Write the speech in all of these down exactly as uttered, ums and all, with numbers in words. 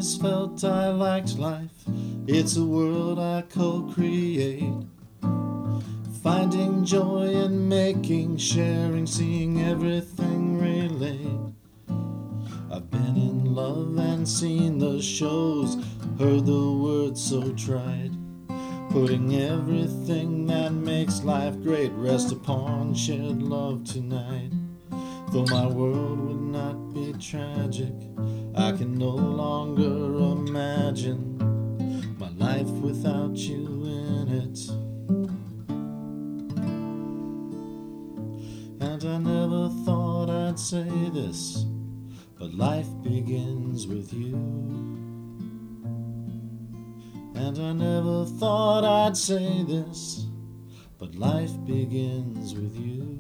always felt I liked life. It's a world I co-create. Finding joy in making, sharing, seeing everything relate. I've been in love and seen the shows, heard the words so tried. Putting everything that makes life great rest upon shared love tonight. Though my world would not be tragic, I can no longer imagine my life without you in it. And I never thought I'd say this, but life begins with you. And I never thought I'd say this, but life begins with you.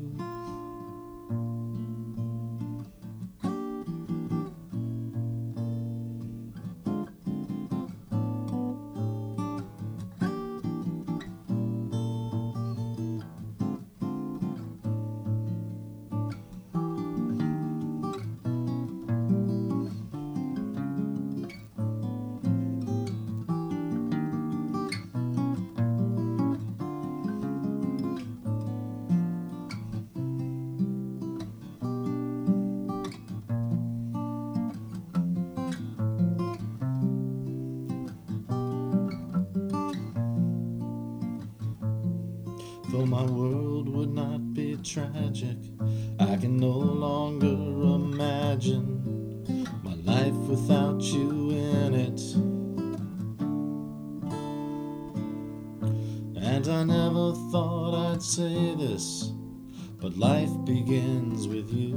Though my world would not be tragic, I can no longer imagine my life without you in it. And I never thought I'd say this, but life begins with you.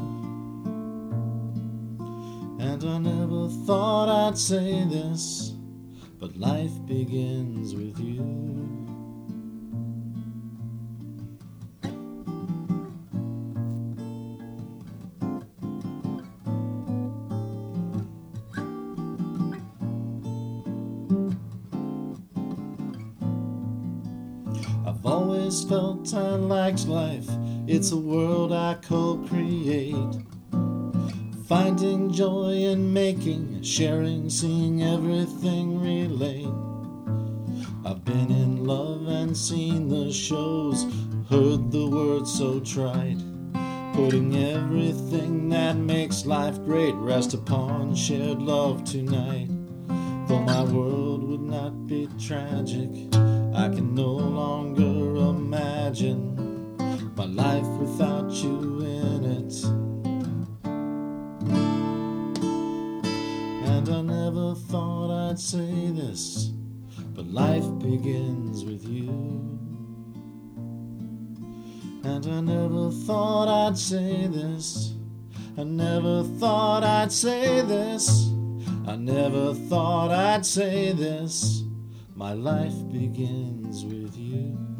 And I never thought I'd say this, but life begins with you. I've always felt I liked life. It's a world I co-create. Finding joy in making, sharing, seeing everything relate. I've been in love and seen the shows, heard the words so trite. Putting everything that makes life great rest upon shared love tonight. Though my world would not be tragic, I can no longer imagine my life without you in it. And I never thought I'd say this, but life begins with you. And I never thought I'd say this, I never thought I'd say this, I never thought I'd say this. My life begins with you.